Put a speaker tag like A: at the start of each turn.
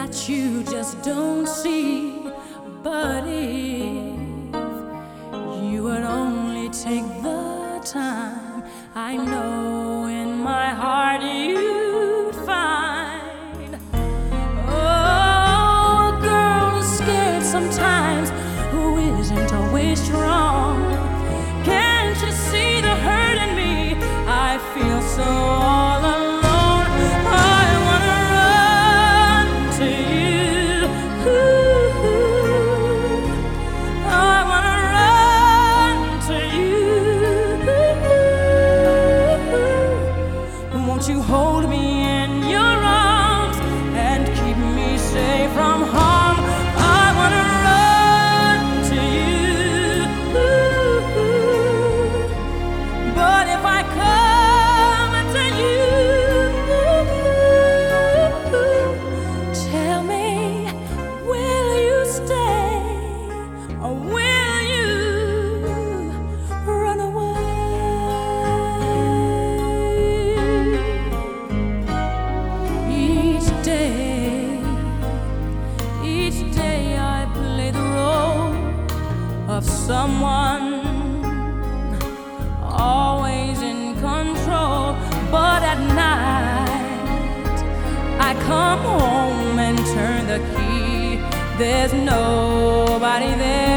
A: that you just don't see. But if you would only take the time, I know in my heart you'd find. Oh, a girl who's scared sometimes, who isn't always strong. Can't you see the hurt in me? I feel so all alone. I wanna run to you. I wanna run to you. Won't you hold me in your arms and keep me safe from harm? I wanna run to you. But if I come to you, tell me, will you stay or will you run away? Each day I play the role of someone always in control, but at night I come home and turn the key. There's nobody there.